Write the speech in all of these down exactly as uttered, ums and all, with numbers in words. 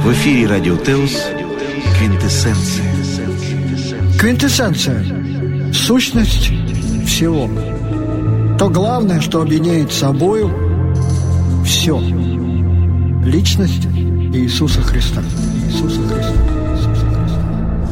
В эфире Радио Теос «Квинтэссенция». Квинтэссенция – сущность всего. То главное, что объединяет собою все. Личность Иисуса Христа. Иисуса Христа. Иисуса Христа.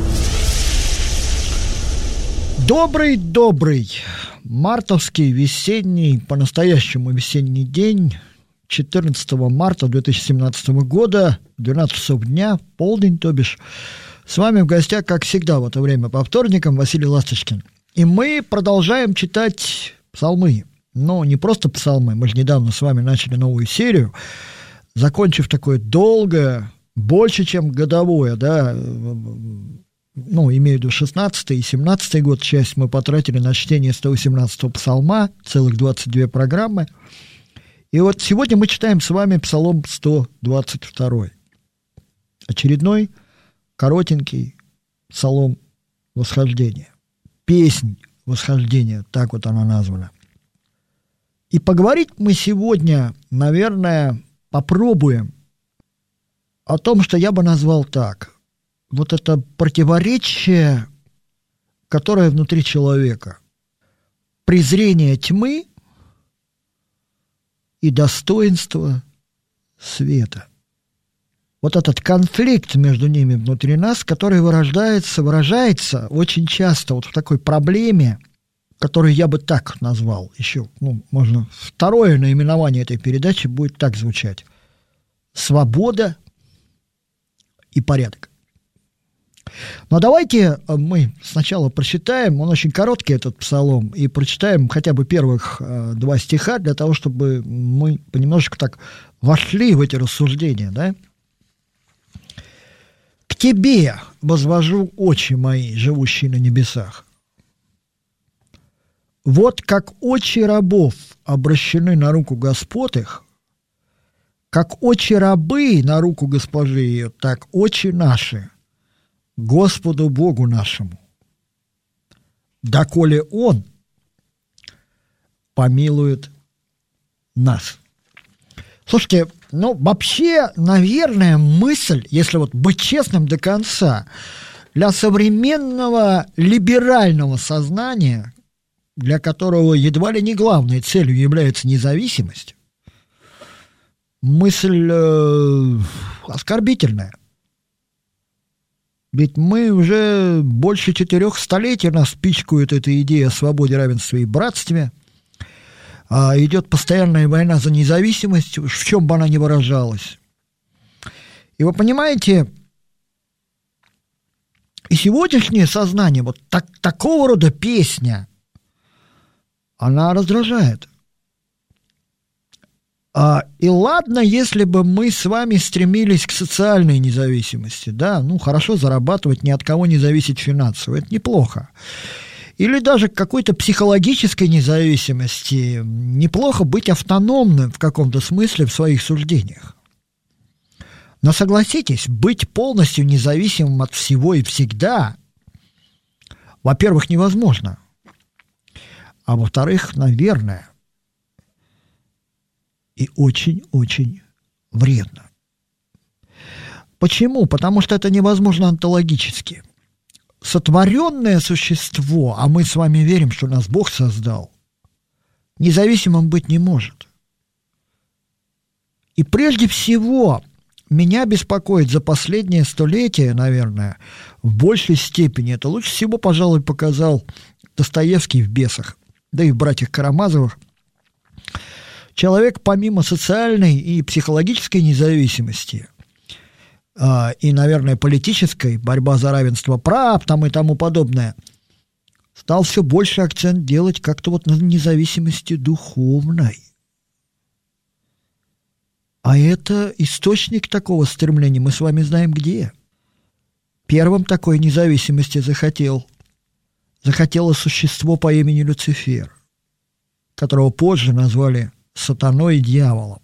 Добрый-добрый мартовский весенний, по-настоящему весенний день, четырнадцатого марта две тысячи семнадцатого года, двенадцать часов дня, полдень, то бишь. С вами в гостях, как всегда, в это время по вторникам Василий Ласточкин. И мы продолжаем читать псалмы. Но не просто псалмы, мы же недавно с вами начали новую серию, закончив такое долгое, больше, чем годовое, да, ну, имею в виду шестнадцатый и семнадцатый год, часть мы потратили на чтение сто восемнадцатого псалма, целых двадцать две программы. И вот сегодня мы читаем с вами Псалом сто двадцать два. Очередной коротенький псалом восхождения. Песнь восхождения, так вот она названа. И поговорить мы сегодня, наверное, попробуем о том, что я бы назвал так. Вот это противоречие, которое внутри человека. Презрение тьмы и достоинство света. Вот этот конфликт между ними внутри нас, который вырождается, выражается очень часто вот в такой проблеме, которую я бы так назвал еще. Ну, можно второе наименование этой передачи будет так звучать. Свобода и порядок. Но давайте мы сначала прочитаем, он очень короткий, этот псалом, и прочитаем хотя бы первых э, два стиха для того, чтобы мы понемножечку так вошли в эти рассуждения, да? «К тебе возвожу очи мои, живущие на небесах. Вот как очи рабов обращены на руку господ их, как очи рабы на руку госпожи ее, так очи наши Господу Богу нашему, доколе Он помилует нас». Слушайте, ну, вообще, наверное, мысль, если вот быть честным до конца, для современного либерального сознания, для которого едва ли не главной целью является независимость, мысль э, оскорбительная. Ведь мы уже больше четырех столетий нас пичкают эта идея о свободе, равенстве и братстве. А идет постоянная война за независимость, в чем бы она ни выражалась. И вы понимаете, и сегодняшнее сознание, вот так, такого рода песня, она раздражает. А, и ладно, если бы мы с вами стремились к социальной независимости, да, ну, хорошо зарабатывать, ни от кого не зависеть финансово, это неплохо. Или даже к какой-то психологической независимости, неплохо быть автономным в каком-то смысле в своих суждениях. Но согласитесь, быть полностью независимым от всего и всегда, во-первых, невозможно, а во-вторых, наверное, и очень-очень вредно. Почему? Потому что это невозможно онтологически. Сотворенное существо, а мы с вами верим, что нас Бог создал, независимым быть не может. И прежде всего меня беспокоит за последнее столетие, наверное, в большей степени, это лучше всего, пожалуй, показал Достоевский в «Бесах», да и в «Братьях Карамазовых». Человек, помимо социальной и психологической независимости и, наверное, политической, борьба за равенство прав там и тому подобное, стал все больше акцент делать как-то вот на независимости духовной. А это источник такого стремления, мы с вами знаем где. Первым такой независимости захотел, захотело существо по имени Люцифер, которого позже назвали сатаной и дьяволом.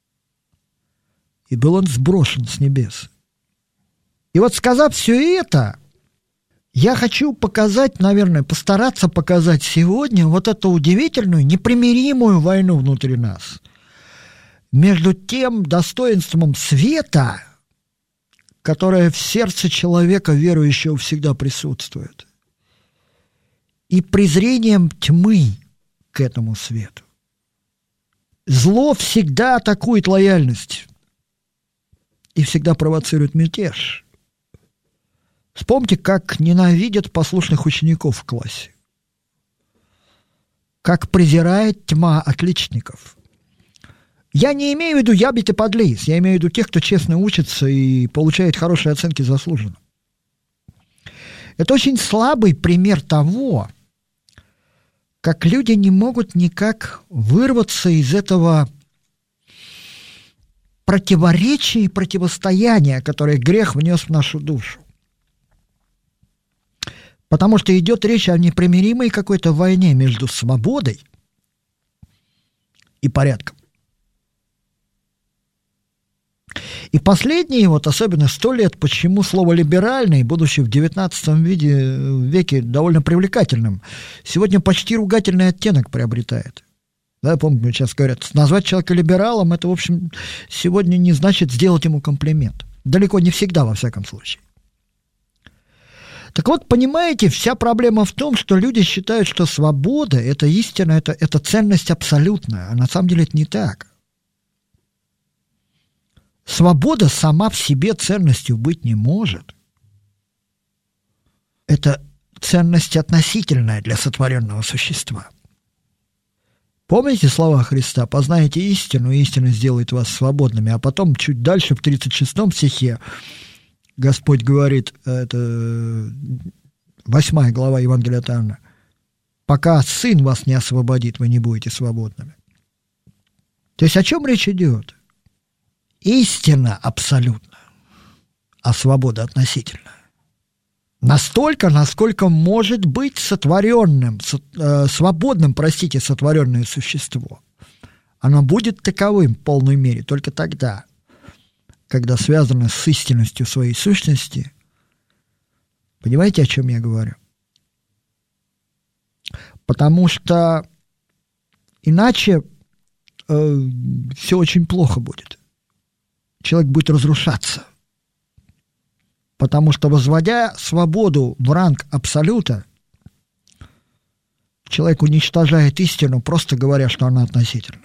И был он сброшен с небес. И вот, сказав все это, я хочу показать, наверное, постараться показать сегодня вот эту удивительную, непримиримую войну внутри нас между тем достоинством света которая в сердце человека верующего всегда присутствует, и презрением тьмы к этому свету. Зло всегда атакует лояльность и всегда провоцирует мятеж. Вспомните, как ненавидят послушных учеников в классе, как презирает тьма отличников. Я не имею в виду ябед и подлиц, я имею в виду тех, кто честно учится и получает хорошие оценки заслуженно. Это очень слабый пример того, как люди не могут никак вырваться из этого противоречия и противостояния, которое грех внес в нашу душу. Потому что идет речь о непримиримой какой-то войне между свободой и порядком. И последние, вот особенно сто лет, почему слово «либеральный», будучи в девятнадцатом веке довольно привлекательным, сегодня почти ругательный оттенок приобретает. Да, помню, сейчас говорят, назвать человека либералом, это, в общем, сегодня не значит сделать ему комплимент. Далеко не всегда, во всяком случае. Так вот, понимаете, вся проблема в том, что люди считают, что свобода – это истина, это, это ценность абсолютная, а на самом деле это не так. Свобода сама в себе ценностью быть не может. Это ценность относительная для сотворенного существа. Помните слова Христа? «Познаете истину, и истина сделает вас свободными». А потом чуть дальше, в тридцать шестом стихе, Господь говорит, это восьмая глава Евангелия от Иоанна: «Пока Сын вас не освободит, вы не будете свободными». То есть о чем речь идет? Истина абсолютна, а свобода относительна. Настолько, насколько может быть сотворенным, со, э, свободным, простите, сотворенное существо. Оно будет таковым в полной мере только тогда, когда связано с истинностью своей сущности. Понимаете, о чем я говорю? Потому что иначе э, все очень плохо будет. Человек будет разрушаться. Потому что, возводя свободу в ранг абсолюта, человек уничтожает истину, просто говоря, что она относительна.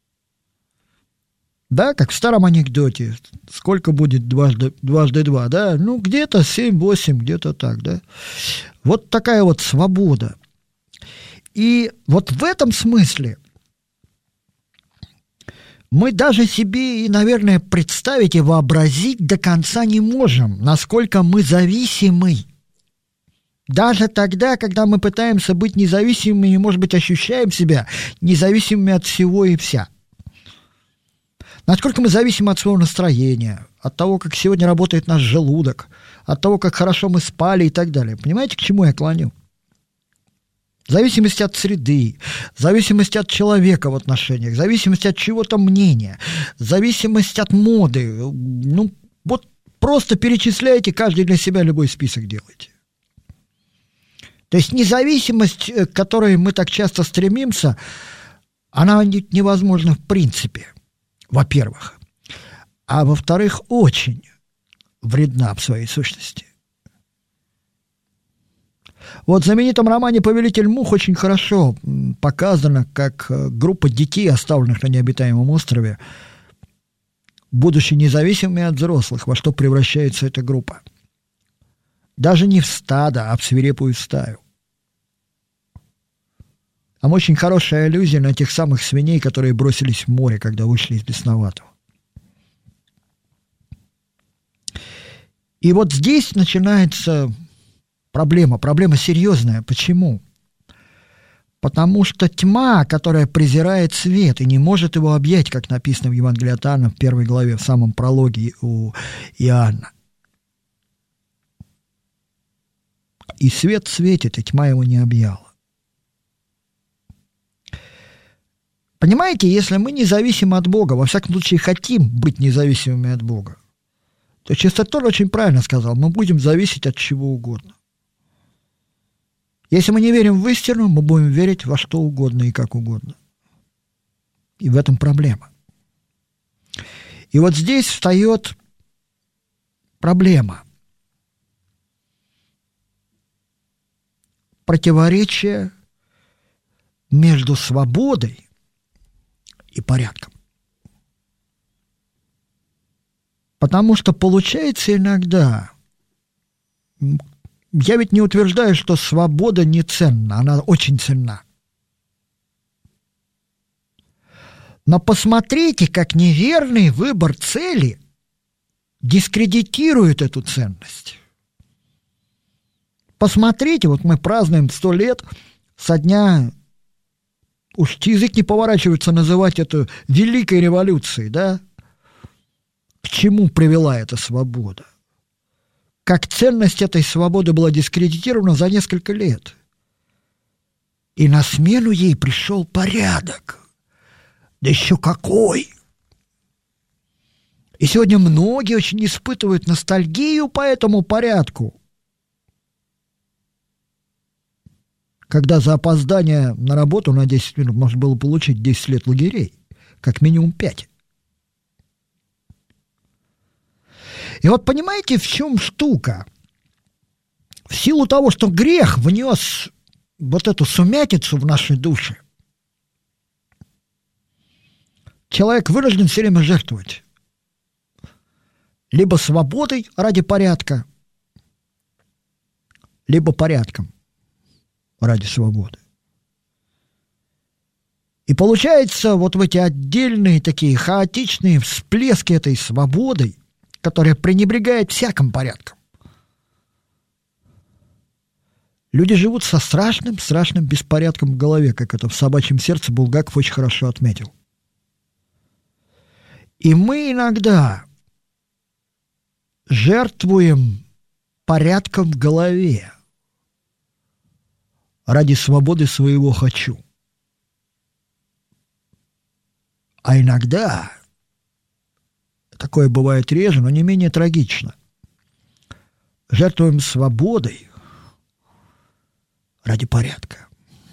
Да, как в старом анекдоте, сколько будет дважды, дважды два, да? Ну, где-то семь-восемь, где-то так, да? Вот такая вот свобода. И вот в этом смысле мы даже себе и, наверное, представить и вообразить до конца не можем, насколько мы зависимы. Даже тогда, когда мы пытаемся быть независимыми и, может быть, ощущаем себя независимыми от всего и вся. Насколько мы зависимы от своего настроения, от того, как сегодня работает наш желудок, от того, как хорошо мы спали и так далее. Понимаете, к чему я клоню? Зависимость от среды, зависимость от человека в отношениях, зависимость от чего-то мнения, зависимость от моды. Ну, вот просто перечисляйте, каждый для себя любой список делайте. То есть независимость, к которой мы так часто стремимся, она невозможна в принципе, во-первых. А во-вторых, очень вредна в своей сущности. Вот в знаменитом романе «Повелитель мух» очень хорошо показано, как группа детей, оставленных на необитаемом острове, будучи независимыми от взрослых, во что превращается эта группа. Даже не в стадо, а в свирепую стаю. Там очень хорошая аллюзия на тех самых свиней, которые бросились в море, когда вышли из бесноватого. И вот здесь начинается проблема, проблема серьезная. Почему? Потому что тьма, которая презирает свет и не может его объять, как написано в Евангелии от Иоанна в первой главе, в самом прологе у Иоанна. И свет светит, и тьма его не объяла. Понимаете, если мы независимы от Бога, во всяком случае хотим быть независимыми от Бога, то Чистотор очень правильно сказал, мы будем зависеть от чего угодно. Если мы не верим в истину, мы будем верить во что угодно и как угодно. И в этом проблема. И вот здесь встает проблема. Противоречие между свободой и порядком. Потому что получается иногда, я ведь не утверждаю, что свобода не ценна, она очень ценна. Но посмотрите, как неверный выбор цели дискредитирует эту ценность. Посмотрите, вот мы празднуем сто лет со дня, уж язык не поворачивается называть это великой революцией, да? К чему привела эта свобода? Как ценность этой свободы была дискредитирована за несколько лет. И на смену ей пришел порядок. Да еще какой! И сегодня многие очень испытывают ностальгию по этому порядку. Когда за опоздание на работу на десять минут можно было получить десять лет лагерей, как минимум пять. И вот понимаете, в чем штука? В силу того, что грех внес вот эту сумятицу в наши души, человек вынужден все время жертвовать либо свободой ради порядка, либо порядком ради свободы. И получается, вот в эти отдельные такие хаотичные всплески этой свободы, которая пренебрегает всяким порядком, люди живут со страшным, страшным беспорядком в голове, как это в «Собачьем сердце» Булгаков очень хорошо отметил. И мы иногда жертвуем порядком в голове ради свободы своего «хочу». А иногда, такое бывает реже, но не менее трагично, жертвуем свободой ради порядка.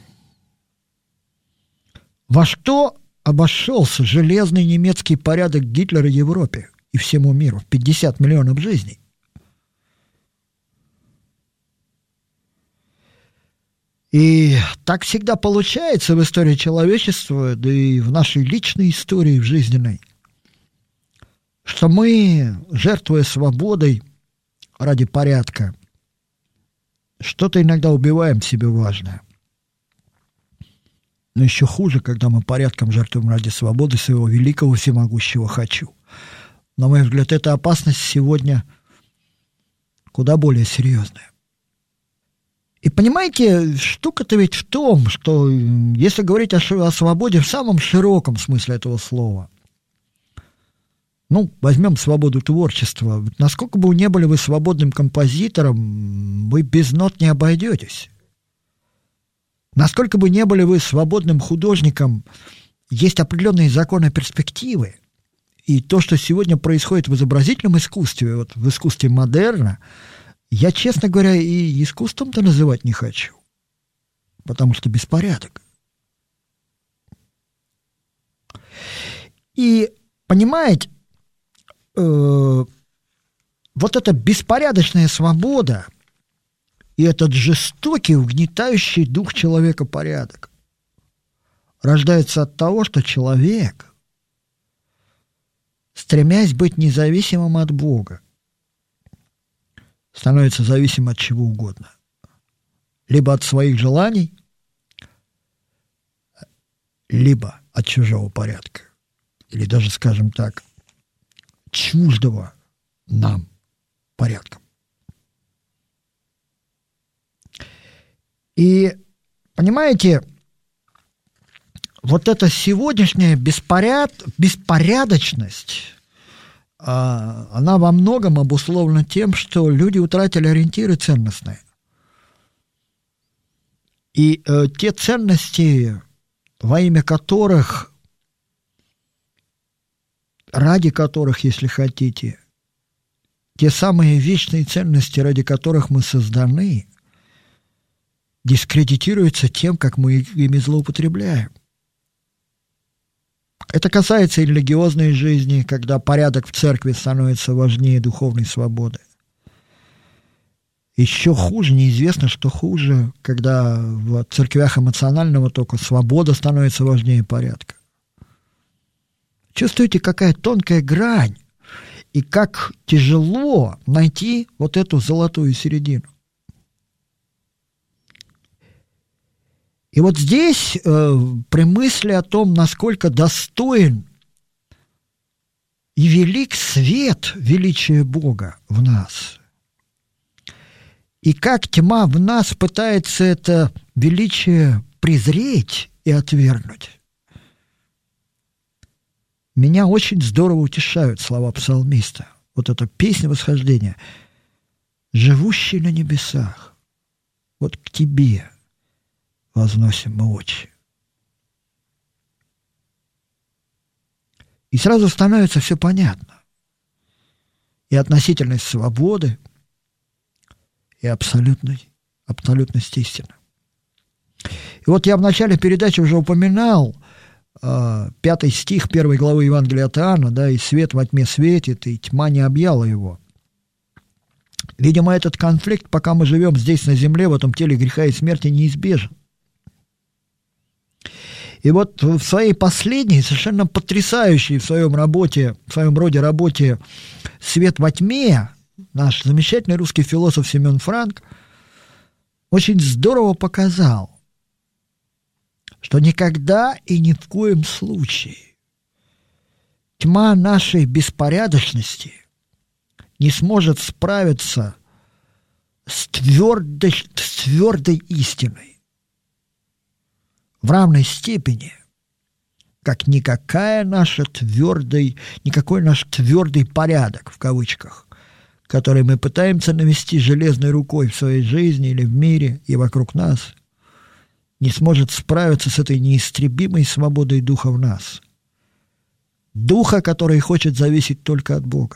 Во что обошелся железный немецкий порядок Гитлера Европе и всему миру в пятьдесят миллионов жизней? И так всегда получается в истории человечества, да и в нашей личной истории, в жизненной, что мы, жертвуя свободой ради порядка, что-то иногда убиваем в себе важное. Но еще хуже, когда мы порядком жертвуем ради свободы своего великого всемогущего «хочу». На мой взгляд, эта опасность сегодня куда более серьезная. И понимаете, штука-то ведь в том, что если говорить о, о свободе в самом широком смысле этого слова, ну, возьмем свободу творчества. Насколько бы вы не были вы свободным композитором, вы без нот не обойдетесь. Насколько бы не были вы свободным художником, есть определенные законы перспективы. И то, что сегодня происходит в изобразительном искусстве, вот в искусстве модерна, я, честно говоря, и искусством-то называть не хочу, потому что беспорядок. И, понимаете, э, вот эта беспорядочная свобода и этот жестокий, угнетающий дух человека порядок рождается от того, что человек, стремясь быть независимым от Бога, становится зависим от чего угодно. Либо от своих желаний, либо от чужого порядка. Или даже, скажем так, чуждого нам порядка. И, понимаете, вот эта сегодняшняя беспоряд... беспорядочность, она во многом обусловлена тем, что люди утратили ориентиры ценностные. И э, те ценности, во имя которых, ради которых, если хотите, те самые вечные ценности, ради которых мы созданы, дискредитируются тем, как мы ими злоупотребляем. Это касается и религиозной жизни, когда порядок в церкви становится важнее духовной свободы. Еще хуже, неизвестно, что хуже, когда в церквях эмоционального тока свобода становится важнее порядка. Чувствуете, какая тонкая грань и как тяжело найти вот эту золотую середину. И вот здесь, э, при мысли о том, насколько достоин и велик свет величия Бога в нас, и как тьма в нас пытается это величие презреть и отвергнуть, меня очень здорово утешают слова псалмиста. Вот эта песня восхождения. «Живущий на небесах, вот к тебе возносим мы очи». И сразу становится все понятно. И относительность свободы, и абсолютной, абсолютность истины. И вот я в начале передачи уже упоминал э, пятый стих первой главы Евангелия от Иоанна, да, «И свет во тьме светит, и тьма не объяла его». Видимо, этот конфликт, пока мы живем здесь на земле, в этом теле греха и смерти, неизбежен. И вот в своей последней, совершенно потрясающей в своем работе, в своем роде работе «Свет во тьме» наш замечательный русский философ Семен Франк очень здорово показал, что никогда и ни в коем случае тьма нашей беспорядочности не сможет справиться с твердой, с твердой истиной в равной степени, как никакая наша твердый, никакой наш твердый порядок, в кавычках, который мы пытаемся навести железной рукой в своей жизни или в мире и вокруг нас, не сможет справиться с этой неистребимой свободой духа в нас. Духа, который хочет зависеть только от Бога.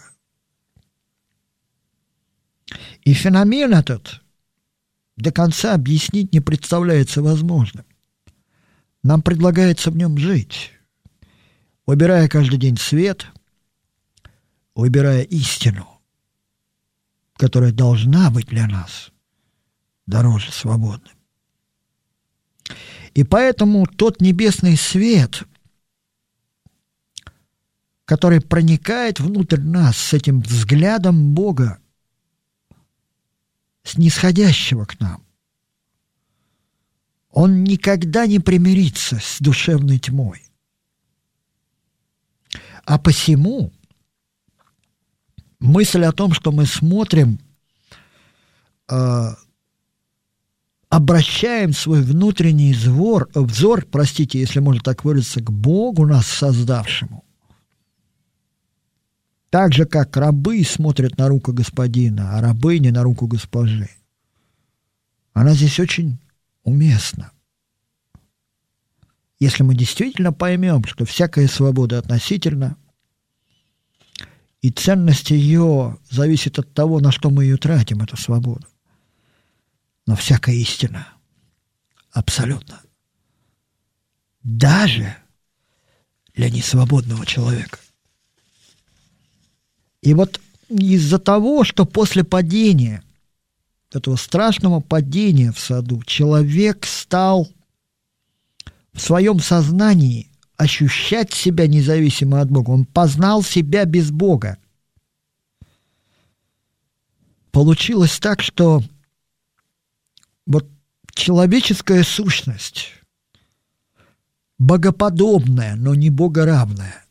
И феномен этот до конца объяснить не представляется возможным. Нам предлагается в нем жить, выбирая каждый день свет, выбирая истину, которая должна быть для нас дороже свободным. И поэтому тот небесный свет, который проникает внутрь нас с этим взглядом Бога, снисходящего к нам, он никогда не примирится с душевной тьмой. А посему мысль о том, что мы смотрим, э, обращаем свой внутренний взор, взор, простите, если можно так выразиться, к Богу, нас создавшему, так же, как рабы смотрят на руку господина, а рабыни на руку госпожи. Она здесь очень уместна. Если мы действительно поймем, что всякая свобода относительна, и ценность ее зависит от того, на что мы ее тратим, эту свободу. Но всякая истина абсолютно. Даже для несвободного человека. И вот из-за того, что после падения, этого страшного падения в саду, человек стал в своем сознании ощущать себя независимо от Бога. Он познал себя без Бога. Получилось так, что вот человеческая сущность, богоподобная, но не богоравная,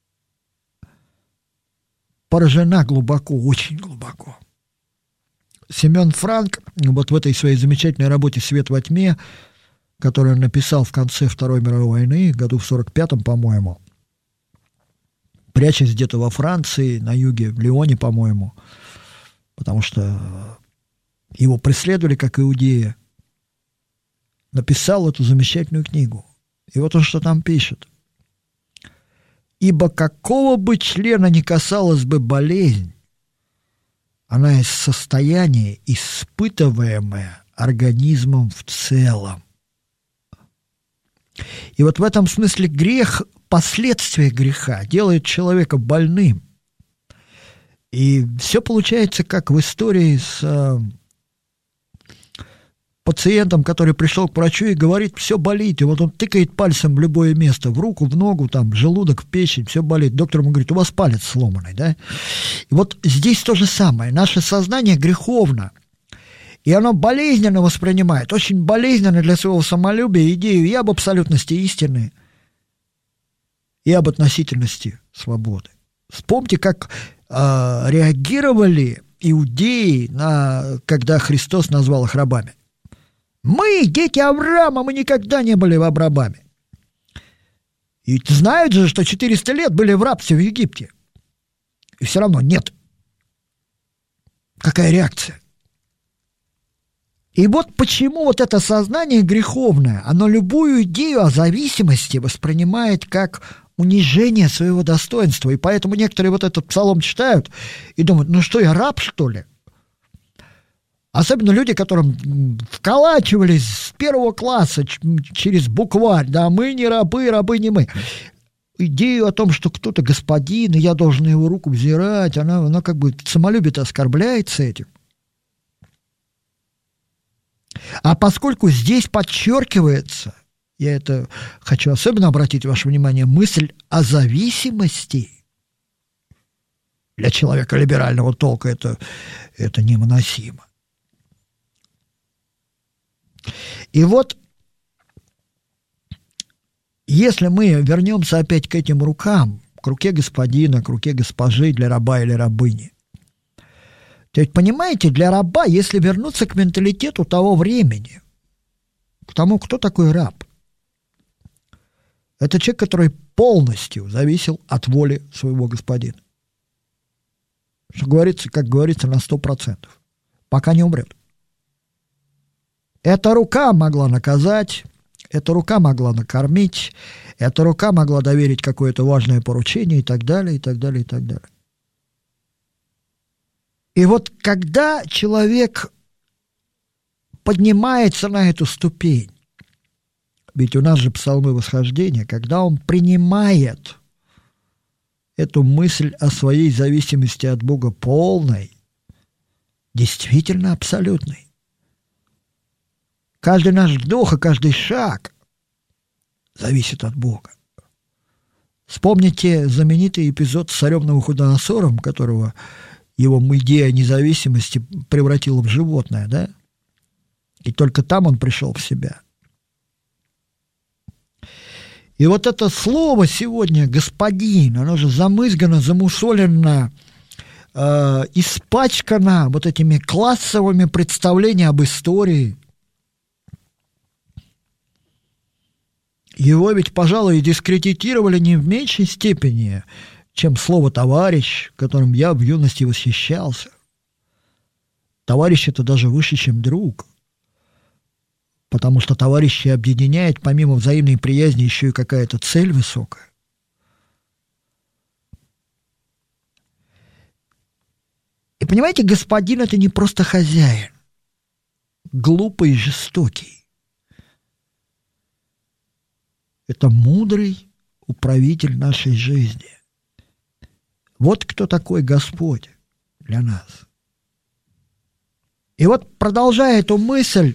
поражена глубоко, очень глубоко. Семен Франк вот в этой своей замечательной работе «Свет во тьме», которую он написал в конце Второй мировой войны, году в сорок пятом, по-моему, прячась где-то во Франции, на юге, в Лионе, по-моему, потому что его преследовали как иудея, написал эту замечательную книгу. И вот он что там пишет. «Ибо какого бы члена ни касалась бы болезнь, она из состояния, испытываемое организмом в целом». И вот в этом смысле грех последствия греха делают человека больным. И все получается, как в истории с э, пациентом, который пришел к врачу и говорит, все болит. И вот он тыкает пальцем в любое место, в руку, в ногу, там, в желудок, в печень, все болит. Доктор ему говорит, у вас палец сломанный, да? И вот здесь то же самое. Наше сознание греховно. И оно болезненно воспринимает, очень болезненно для своего самолюбия идею и об абсолютности истины, и об относительности свободы. Вспомните, как э, реагировали иудеи, на, когда Христос назвал их рабами. Мы, дети Авраама, мы никогда не были рабами. И знают же, что четыреста лет были в рабстве в Египте. И все равно нет. Какая реакция? И вот почему вот это сознание греховное, оно любую идею о зависимости воспринимает как унижение своего достоинства. И поэтому некоторые вот этот псалом читают и думают, ну что, я раб, что ли? Особенно люди, которым вколачивались с первого класса через букварь, да, мы не рабы, рабы не мы. Идею о том, что кто-то господин, и я должен его руку взирать, она, она как бы самолюбие оскорбляется этим. А поскольку здесь подчеркивается, я это хочу особенно обратить ваше внимание, мысль о зависимости, для человека либерального толка это, это невыносимо. И вот, если мы вернемся опять к этим рукам, к руке господина, к руке госпожи для раба или рабыни, то ведь, понимаете, для раба, если вернуться к менталитету того времени, к тому, кто такой раб, это человек, который полностью зависел от воли своего господина. Что говорится, как говорится, на сто процентов, пока не умрет. Эта рука могла наказать, эта рука могла накормить, эта рука могла доверить какое-то важное поручение и так далее, и так далее, и так далее. И вот когда человек поднимается на эту ступень, ведь у нас же псалмы восхождения, когда он принимает эту мысль о своей зависимости от Бога полной, действительно абсолютной. Каждый наш вдох и каждый шаг зависит от Бога. Вспомните знаменитый эпизод с царем Навуходоносором, которого его идея независимости превратила в животное, да? И только там он пришел в себя. И вот это слово сегодня «господин», оно же замызгано, замусолено, э, испачкано вот этими классовыми представлениями об истории. Его ведь, пожалуй, дискредитировали не в меньшей степени, чем слово «товарищ», которым я в юности восхищался. Товарищ – это даже выше, чем друг, потому что товарищи объединяет, помимо взаимной приязни, еще и какая-то цель высокая. И понимаете, господин – это не просто хозяин, глупый и жестокий. Это мудрый управитель нашей жизни. Вот кто такой Господь для нас. И вот, продолжая эту мысль,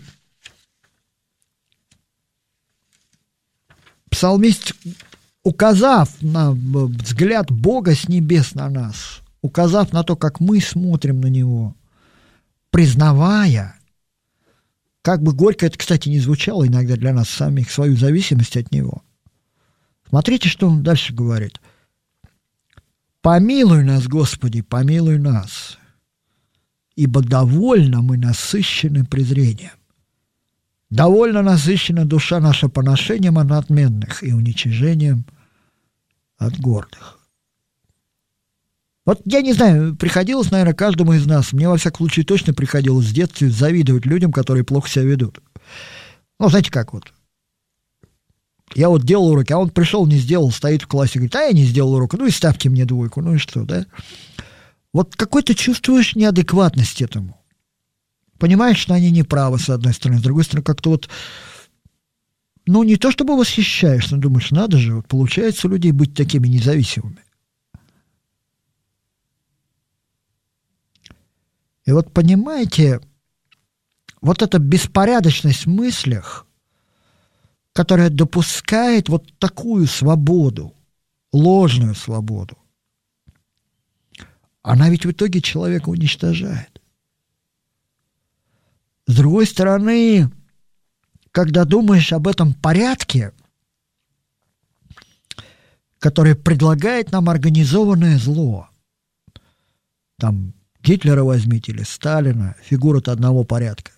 псалмист, указав на взгляд Бога с небес на нас, указав на то, как мы смотрим на Него, признавая, как бы горько это, кстати, не звучало иногда для нас самих, свою зависимость от Него. Смотрите, что он дальше говорит. «Помилуй нас, Господи, помилуй нас, ибо довольно мы насыщены презрением. Довольно насыщена душа наша поношением от надменных и уничижением от гордых». Вот я не знаю, приходилось, наверное, каждому из нас, мне во всяком случае точно приходилось в детстве завидовать людям, которые плохо себя ведут. Ну, знаете как вот. Я вот делал уроки, а он пришел, не сделал, стоит в классе, говорит, а я не сделал урок, ну и ставьте мне двойку, ну и что, да? Вот какой-то чувствуешь неадекватность этому. Понимаешь, что они не правы, с одной стороны, с другой стороны, как-то вот ну, не то чтобы восхищаешься, но думаешь, надо же, вот получается у людей быть такими независимыми. И вот понимаете, вот эта беспорядочность в мыслях, которая допускает вот такую свободу, ложную свободу, она ведь в итоге человека уничтожает. С другой стороны, когда думаешь об этом порядке, который предлагает нам организованное зло, там Гитлера возьмите или Сталина, фигура-то одного порядка,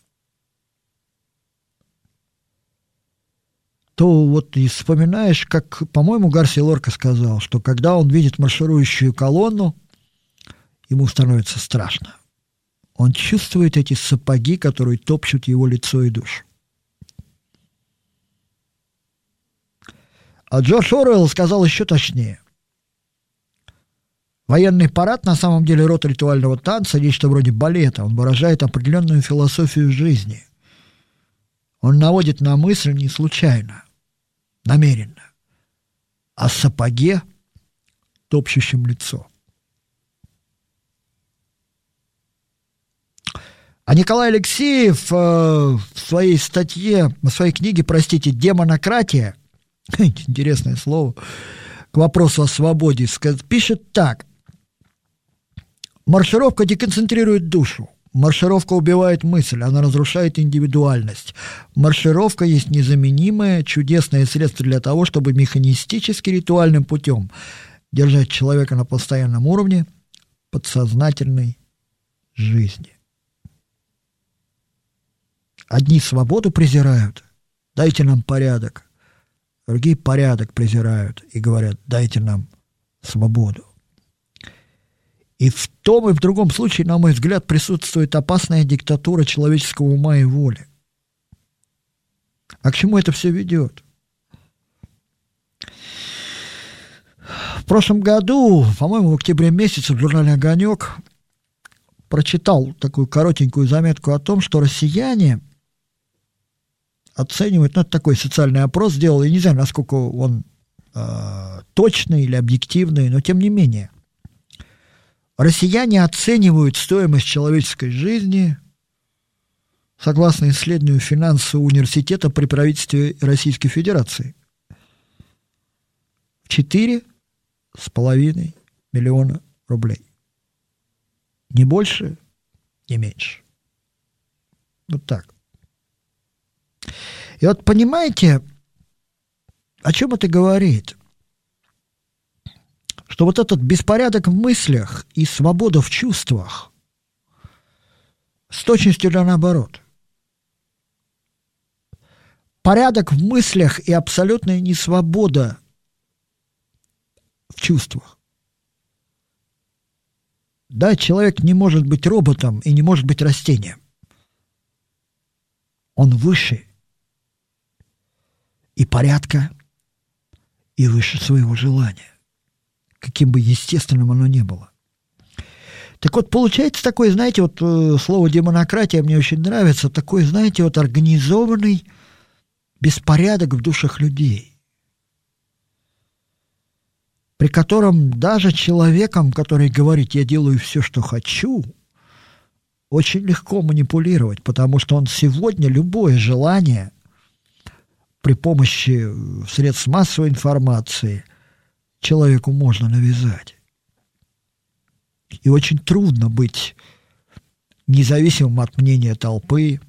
то вот и вспоминаешь, как, по-моему, Гарсия Лорка сказал, что когда он видит марширующую колонну, ему становится страшно. Он чувствует эти сапоги, которые топчут его лицо и душу. А Джордж Оруэлл сказал еще точнее. Военный парад на самом деле род ритуального танца, нечто вроде балета. Он выражает определенную философию жизни. Он наводит на мысль не случайно, намеренно, о сапоге, топчущем лицо. А Николай Алексеев э, в своей статье, в своей книге, простите, «Демонократия», интересное слово, к вопросу о свободе, пишет так. Маршировка деконцентрирует душу. Маршировка убивает мысль, она разрушает индивидуальность. Маршировка есть незаменимое, чудесное средство для того, чтобы механистически, ритуальным путем держать человека на постоянном уровне подсознательной жизни. Одни свободу презирают, дайте нам порядок. Другие порядок презирают и говорят, дайте нам свободу. И в том и в другом случае, на мой взгляд, присутствует опасная диктатура человеческого ума и воли. А к чему это все ведет? В прошлом году, по-моему, в октябре месяце в журнале «Огонек» прочитал такую коротенькую заметку о том, что россияне оценивают, ну, это такой социальный опрос сделал, я не знаю, насколько он э, точный или объективный, но тем не менее. Россияне оценивают стоимость человеческой жизни, согласно исследованию финансового университета при правительстве Российской Федерации, в четыре с половиной миллиона рублей. Не больше, не меньше. Вот так. И вот понимаете, о чем это говорит? Что вот этот беспорядок в мыслях и свобода в чувствах с точностью да наоборот. Порядок в мыслях и абсолютная несвобода в чувствах. Да, человек не может быть роботом и не может быть растением. Он выше и порядка, и выше своего желания, каким бы естественным оно ни было. Так вот, получается такое, знаете, вот слово демонократия мне очень нравится, такой, знаете, вот организованный беспорядок в душах людей, при котором даже человеком, который говорит, я делаю все, что хочу, очень легко манипулировать, потому что он сегодня любое желание при помощи средств массовой информации человеку можно навязать. И очень трудно быть независимым от мнения толпы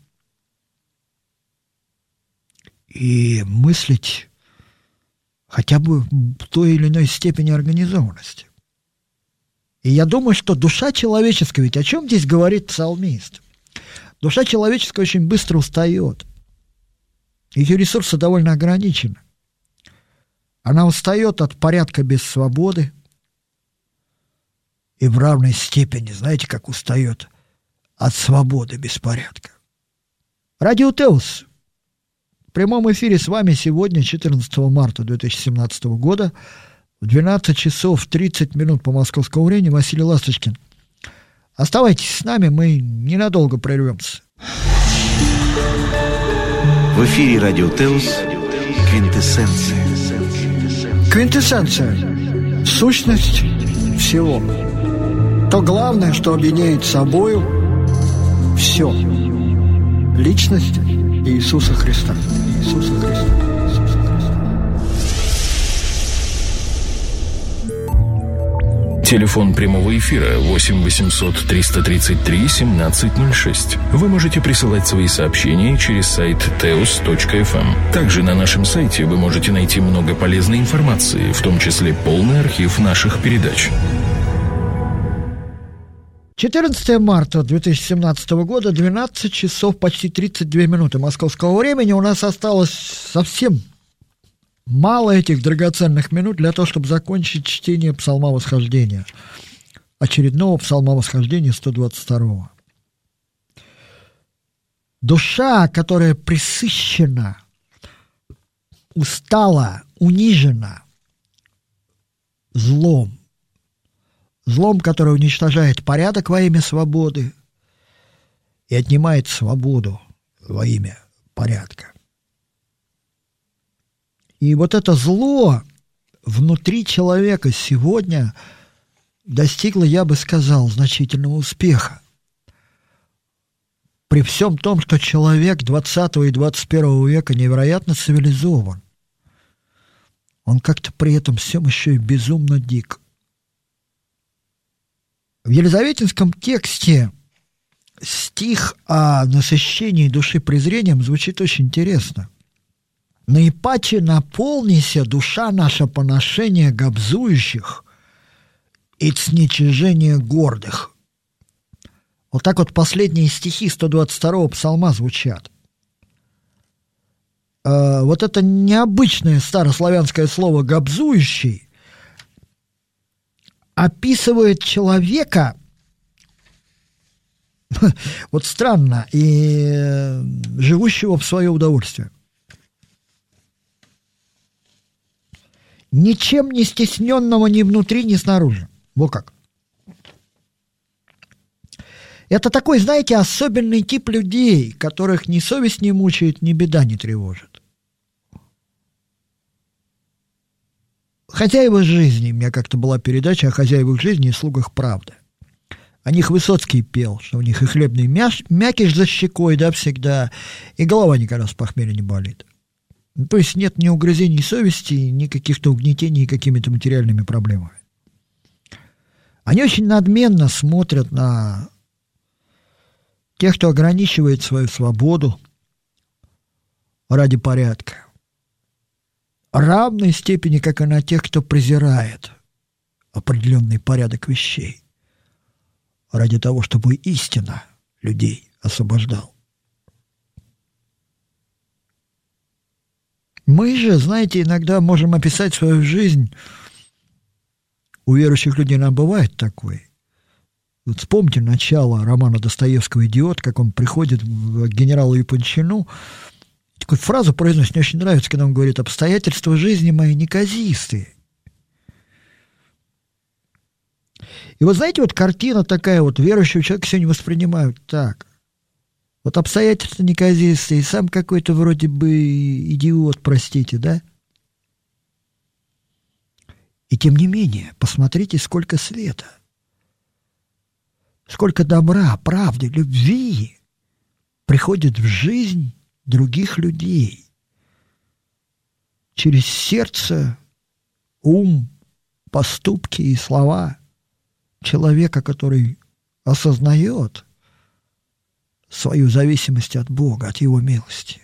и мыслить хотя бы в той или иной степени организованности. И я думаю, что душа человеческая, ведь о чем здесь говорит псалмист? Душа человеческая очень быстро устает. Ее ресурсы довольно ограничены. Она устает от порядка без свободы и в равной степени, знаете, как устает от свободы без порядка. Радио Теос. В прямом эфире с вами сегодня, четырнадцатого марта две тысячи семнадцатого года, в двенадцать часов тридцать минут по московскому времени, Василий Ласточкин. Оставайтесь с нами, мы ненадолго прервемся. В эфире Радио Теос Квинтэссенция. Квинтэссенция. Сущность всего. То главное, что объединяет собою все. Личность Иисуса Христа. Иисуса Христа. Иисуса Христа. Телефон прямого эфира восемь восемьсот триста тридцать три семнадцать ноль шесть. Вы можете присылать свои сообщения через сайт теос точка эф эм. Также на нашем сайте вы можете найти много полезной информации, в том числе полный архив наших передач. четырнадцатого марта две тысячи семнадцатого года, двенадцать часов почти тридцать две минуты московского времени. У нас осталось совсем мало этих драгоценных минут для того, чтобы закончить чтение Псалма Восхождения, очередного Псалма Восхождения сто двадцать второго. Душа, которая пресыщена, устала, унижена злом, злом, которое уничтожает порядок во имя свободы и отнимает свободу во имя порядка. И вот это зло внутри человека сегодня достигло, я бы сказал, значительного успеха. При всем том, что человек двадцатого и двадцать первого века невероятно цивилизован, он как-то при этом всем еще и безумно дик. В елизаветинском тексте стих о насыщении души презрением звучит очень интересно. «Наипаче наполнися, душа наша, поношение гобзующих и сничижение гордых». Вот так вот последние стихи сто двадцать второго псалма звучат. Э, вот это необычное старославянское слово «гобзующий» описывает человека, вот странно, и живущего в свое удовольствие. Ничем не стесненного ни внутри, ни снаружи. Вот как. Это такой, знаете, особенный тип людей, которых ни совесть не мучает, ни беда не тревожит. «Хозяева жизни», у меня как-то была передача о хозяевах жизни и слугах правды. О них Высоцкий пел, что у них и хлебный мяш, мякиш за щекой, да, всегда, и голова никогда с похмелья не болит. То есть нет ни угрызений совести, ни каких-то угнетений какими-то материальными проблемами. Они очень надменно смотрят на тех, кто ограничивает свою свободу ради порядка, в равной степени, как и на тех, кто презирает определенный порядок вещей ради того, чтобы истина людей освобождал. Мы же, знаете, иногда можем описать свою жизнь, у верующих людей нам бывает такое. Вот вспомните начало романа Достоевского «Идиот», как он приходит к генералу Япончину, такую фразу произносит, мне очень нравится, когда он говорит: «Обстоятельства жизни мои неказистые». И вот знаете, вот картина такая, вот верующего человека сегодня воспринимают так. Вот обстоятельства неказистые, сам какой-то вроде бы идиот, простите, да? И тем не менее, посмотрите, сколько света, сколько добра, правды, любви приходит в жизнь других людей через сердце, ум, поступки и слова человека, который осознает свою зависимость от Бога, от Его милости.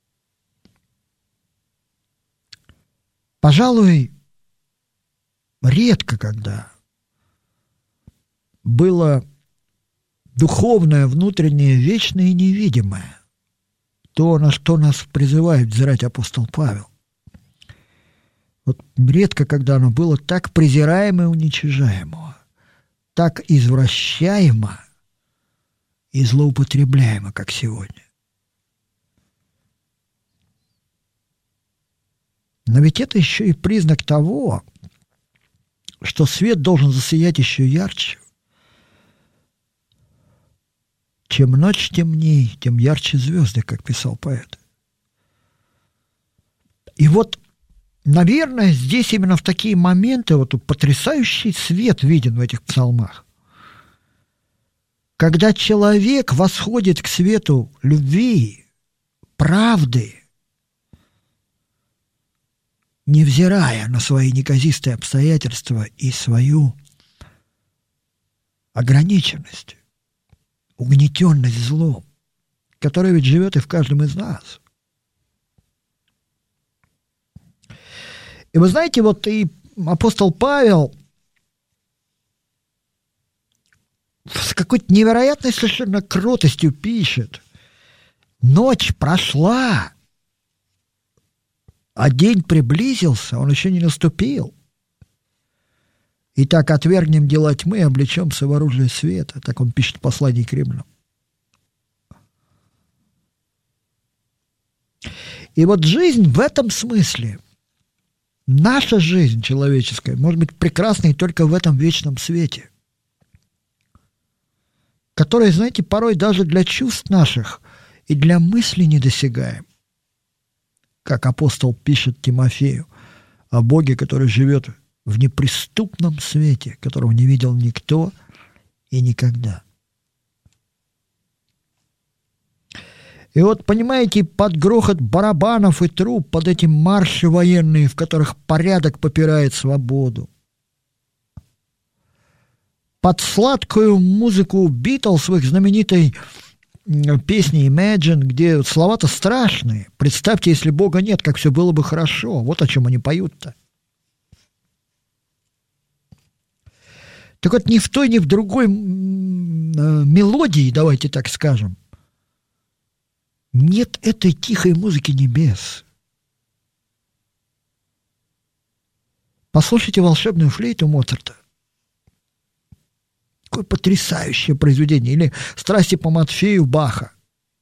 Пожалуй, редко когда было духовное, внутреннее, вечное и невидимое, то, на что нас призывает взирать апостол Павел. Вот редко когда оно было так презираемо и уничижаемо, так извращаемо и злоупотребляемо, как сегодня. Но ведь это еще и признак того, что свет должен засиять еще ярче. Чем ночь темней, тем ярче звезды, как писал поэт. И вот, наверное, здесь именно в такие моменты вот потрясающий свет виден в этих псалмах. Когда человек восходит к свету любви, правды, невзирая на свои неказистые обстоятельства и свою ограниченность, угнетенность злом, которая ведь живет и в каждом из нас. И вы знаете, вот и апостол Павел с какой-то невероятной совершенно кротостью пишет: ночь прошла, а день приблизился, он еще не наступил. Итак, отвергнем дела тьмы и облечемся в оружие света. Так он пишет в послании к римлянам. И вот жизнь в этом смысле, наша жизнь человеческая, может быть прекрасной только в этом вечном свете, который, знаете, порой даже для чувств наших и для мыслей недосягаем. Как апостол пишет Тимофею о Боге, который живет в неприступном свете, которого не видел никто и никогда. И вот, понимаете, под грохот барабанов и труб, под эти марши военные, в которых порядок попирает свободу, под сладкую музыку Битлз в их знаменитой песне Imagine, где слова-то страшные. Представьте, если Бога нет, как все было бы хорошо. Вот о чем они поют-то. Так вот, ни в той, ни в другой мелодии, давайте так скажем, нет этой тихой музыки небес. Послушайте волшебную флейту Моцарта. Какое потрясающее произведение. Или «Страсти по Матфею» Баха.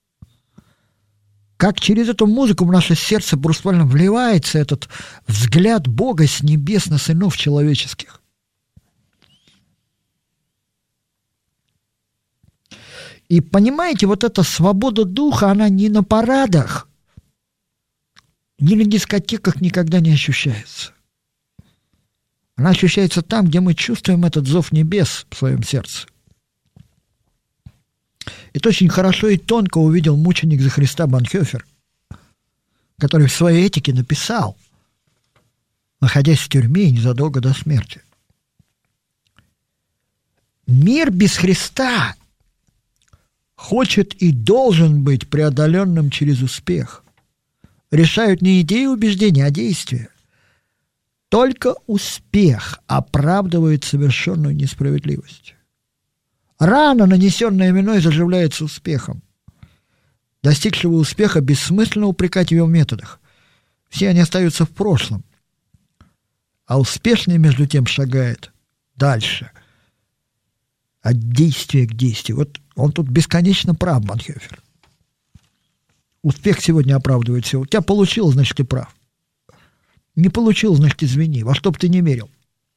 Как через эту музыку в наше сердце буквально вливается этот взгляд Бога с небес на сынов человеческих. И понимаете, вот эта свобода духа, она ни на парадах, ни на дискотеках никогда не ощущается. Она ощущается там, где мы чувствуем этот зов небес в своем сердце. Это очень хорошо и тонко увидел мученик за Христа Бонхёфер, который в своей этике написал, находясь в тюрьме незадолго до смерти: «Мир без Христа хочет и должен быть преодоленным через успех. Решают не идеи убеждения, а действия. Только успех оправдывает совершенную несправедливость. Рана, нанесенная виной, заживляется успехом. Достигшего успеха бессмысленно упрекать в его методах. Все они остаются в прошлом. А успешный, между тем, шагает дальше, от действия к действию». Вот он тут бесконечно прав, Бонхёфер. Успех сегодня оправдывает все. У тебя получилось, значит, ты прав. Не получил, значит, извини, во что бы ты ни мерил.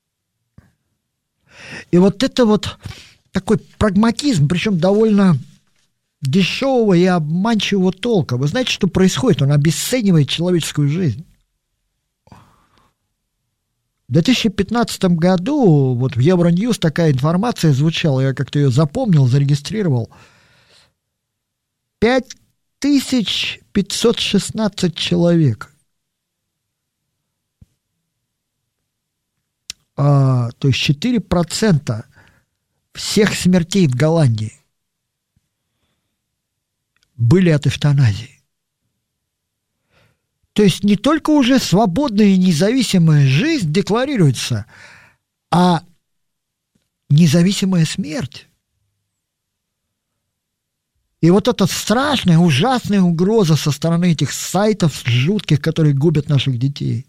И вот это вот такой прагматизм, причем довольно дешевого и обманчивого толка. Вы знаете, что происходит? Он обесценивает человеческую жизнь. В две тысячи пятнадцатом году вот в Евроньюз такая информация звучала, я как-то ее запомнил, зарегистрировал. пять тысяч пятьсот шестнадцать человек. А, то есть четыре процента всех смертей в Голландии были от эвтаназии. То есть не только уже свободная и независимая жизнь декларируется, а независимая смерть. И вот эта страшная, ужасная угроза со стороны этих сайтов жутких, которые губят наших детей.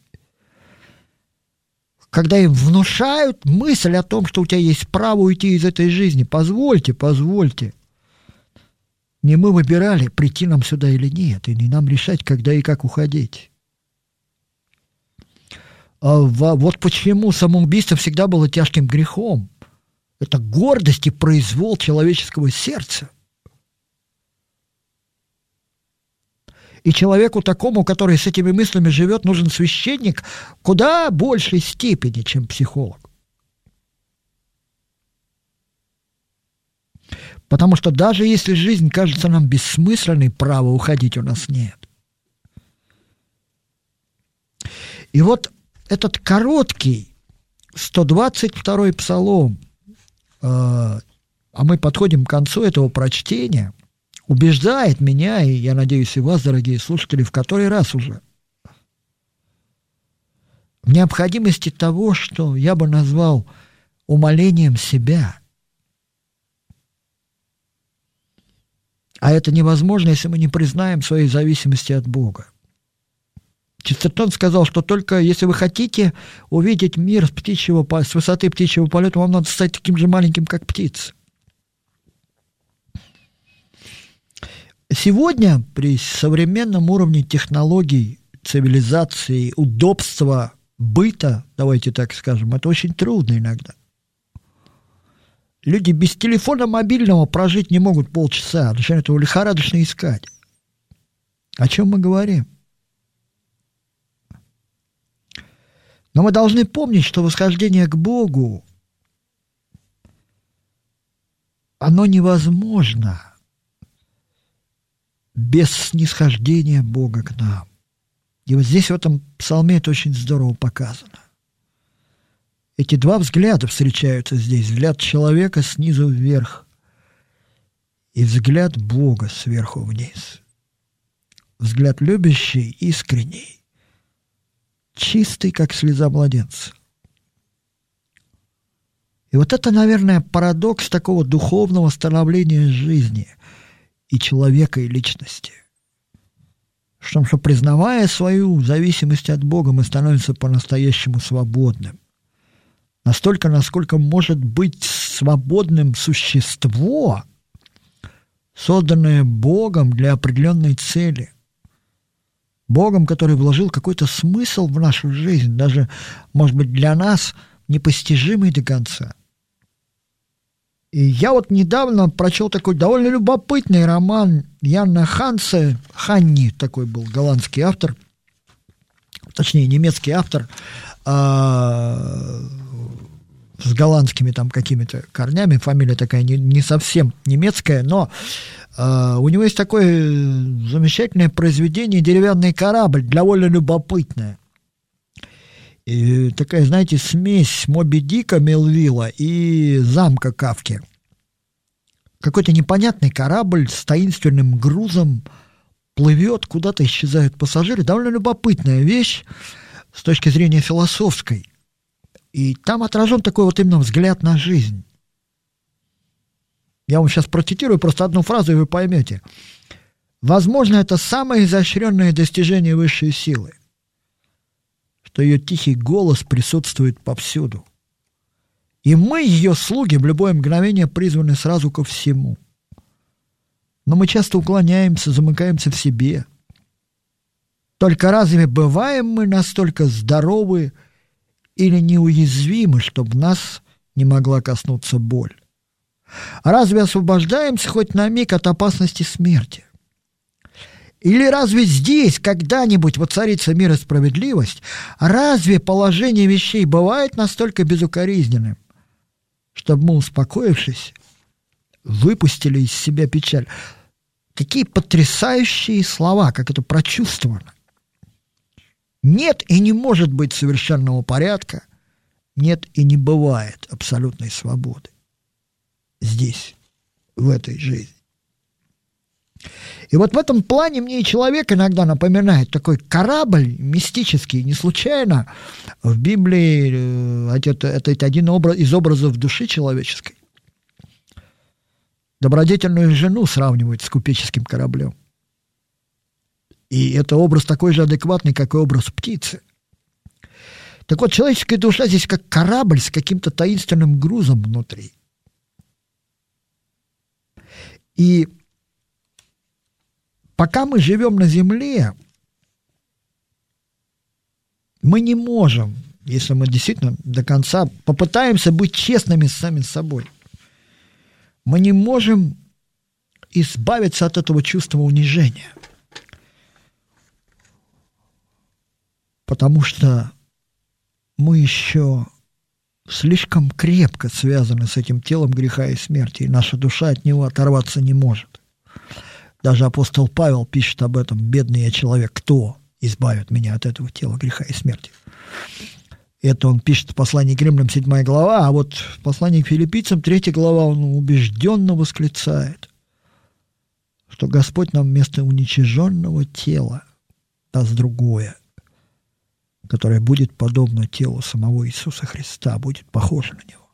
Когда им внушают мысль о том, что у тебя есть право уйти из этой жизни. Позвольте, позвольте. Не мы выбирали, прийти нам сюда или нет, и не нам решать, когда и как уходить. А вот почему самоубийство всегда было тяжким грехом. Это гордость и произвол человеческого сердца. И человеку такому, который с этими мыслями живет, нужен священник куда большей степени, чем психолог. Потому что даже если жизнь кажется нам бессмысленной, права уходить у нас нет. И вот этот короткий сто двадцать второй псалом, э, а мы подходим к концу этого прочтения, убеждает меня, и я надеюсь и вас, дорогие слушатели, в который раз уже, в необходимости того, что я бы назвал умолением себя. А это невозможно, если мы не признаем своей зависимости от Бога. Честертон сказал, что только если вы хотите увидеть мир с, птичьего, с высоты птичьего полета, вам надо стать таким же маленьким, как птица. Сегодня при современном уровне технологий, цивилизации, удобства, быта, давайте так скажем, это очень трудно иногда. Люди без телефона мобильного прожить не могут полчаса, начинают его лихорадочно искать. О чем мы говорим? Но мы должны помнить, что восхождение к Богу, оно невозможно без снисхождения Бога к нам. И вот здесь в этом псалме это очень здорово показано. Эти два взгляда встречаются здесь. Взгляд человека снизу вверх и взгляд Бога сверху вниз. Взгляд любящий, искренний, чистый, как слеза младенца. И вот это, наверное, парадокс такого духовного становления жизни и человека, и личности. В том, что, признавая свою зависимость от Бога, мы становимся по-настоящему свободным. Настолько, насколько может быть свободным существо, созданное Богом для определенной цели. Богом, который вложил какой-то смысл в нашу жизнь, даже, может быть, для нас непостижимый до конца. И я вот недавно прочел такой довольно любопытный роман Яна Хансе, Ханни, такой был голландский автор, точнее, немецкий автор, а, с голландскими там какими-то корнями, фамилия такая не, не совсем немецкая, но а, у него есть такое замечательное произведение «Деревянный корабль», довольно любопытное. И такая, знаете, смесь Моби Дика Мелвилла и замка Кафки. Какой-то непонятный корабль с таинственным грузом плывет, куда-то исчезают пассажиры. Довольно любопытная вещь с точки зрения философской. И там отражен такой вот именно взгляд на жизнь. Я вам сейчас процитирую просто одну фразу, и вы поймете. Возможно, это самое изощренное достижение высшей силы, что ее тихий голос присутствует повсюду. И мы, ее слуги, в любое мгновение призваны сразу ко всему. Но мы часто уклоняемся, замыкаемся в себе. Только разве бываем мы настолько здоровы или неуязвимы, чтобы нас не могла коснуться боль? Разве освобождаемся хоть на миг от опасности смерти? Или разве здесь когда-нибудь воцарится мир и справедливость? Разве положение вещей бывает настолько безукоризненным, чтобы мы, успокоившись, выпустили из себя печаль? Какие потрясающие слова, как это прочувствовано. Нет и не может быть совершенного порядка, нет и не бывает абсолютной свободы здесь, в этой жизни. И вот в этом плане мне и человек иногда напоминает такой корабль мистический. Не случайно в Библии это, это один образ, из образов души человеческой. Добродетельную жену сравнивают с купеческим кораблем. И это образ такой же адекватный, как и образ птицы. Так вот, человеческая душа здесь как корабль с каким-то таинственным грузом внутри. И пока мы живем на земле, мы не можем, если мы действительно до конца попытаемся быть честными с самим собой, мы не можем избавиться от этого чувства унижения. потому что мы еще слишком крепко связаны с этим телом греха и смерти, и наша душа от него оторваться не может. Даже апостол Павел пишет об этом: «Бедный я человек, кто избавит меня от этого тела греха и смерти?» Это он пишет в послании к Римлянам, седьмая глава, а вот в послании к Филиппийцам, третья глава, он убежденно восклицает, что Господь нам вместо уничиженного тела даст другое, которое будет подобно телу самого Иисуса Христа, будет похоже на него.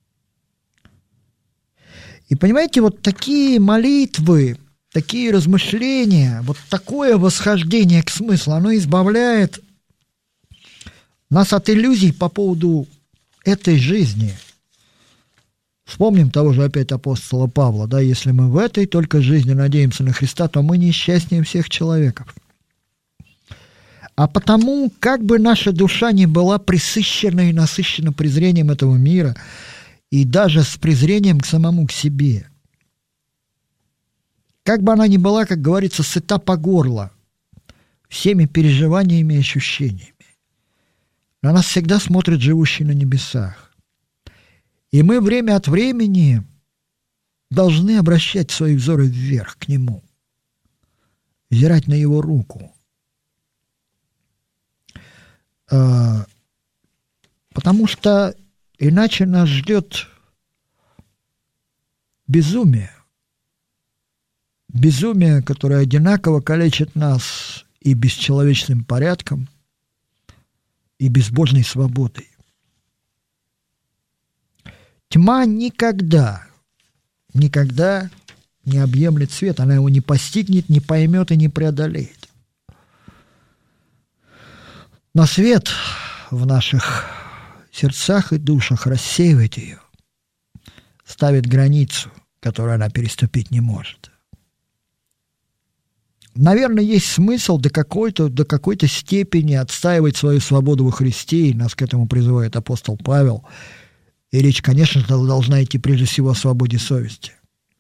И понимаете, вот такие молитвы, такие размышления, вот такое восхождение к смыслу, оно избавляет нас от иллюзий по поводу этой жизни. Вспомним того же опять апостола Павла, да, если мы в этой только жизни надеемся на Христа, то мы несчастнее всех человеков. А потому, как бы наша душа ни была пресыщена и насыщена презрением этого мира, и даже с презрением к самому к себе, как бы она ни была, как говорится, сыта по горло всеми переживаниями и ощущениями, на нас всегда смотрит живущий на небесах. И мы время от времени должны обращать свои взоры вверх к Нему, взирать на Его руку. Потому что иначе нас ждет безумие. Безумие, которое одинаково калечит нас и бесчеловечным порядком, и безбожной свободой. Тьма никогда, никогда не объемлет свет, она его не постигнет, не поймет и не преодолеет. Но свет в наших сердцах и душах рассеивает ее, ставит границу, которую она переступить не может. Наверное, есть смысл до какой-то, до какой-то степени отстаивать свою свободу во Христе, и нас к этому призывает апостол Павел. И речь, конечно же, должна идти прежде всего о свободе совести.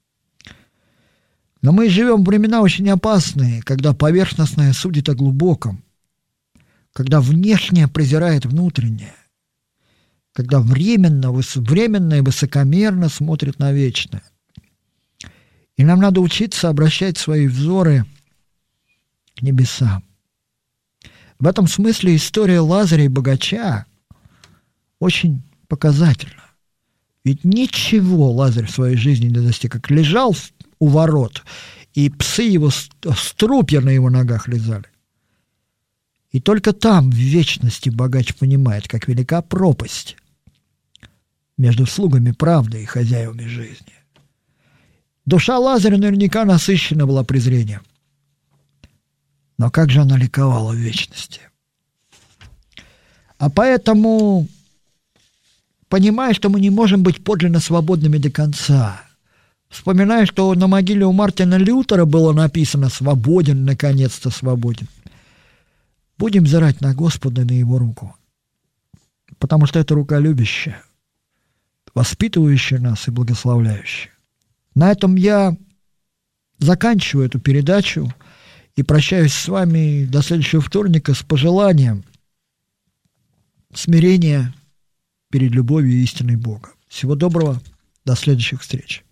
Но мы живем в времена очень опасные, когда поверхностное судит о глубоком, когда внешнее презирает внутреннее, когда временно, временно и высокомерно смотрит на вечное. И нам надо учиться обращать свои взоры к небесам. В этом смысле история Лазаря и богача очень показательна. Ведь ничего Лазарь в своей жизни не достиг, как лежал у ворот, и псы его, струпья на его ногах лизали. И только там, в вечности, богач понимает, как велика пропасть между слугами правды и хозяевами жизни. Душа Лазаря наверняка насыщена была презрением. Но как же она ликовала в вечности. А поэтому, понимая, что мы не можем быть подлинно свободными до конца, вспоминая, что на могиле у Мартина Лютера было написано «свободен, наконец-то свободен», будем взирать на Господа и на Его руку, потому что это рука любящая, воспитывающая нас и благословляющая. На этом я заканчиваю эту передачу и прощаюсь с вами до следующего вторника с пожеланием смирения перед любовью и истиной Бога. Всего доброго, до следующих встреч.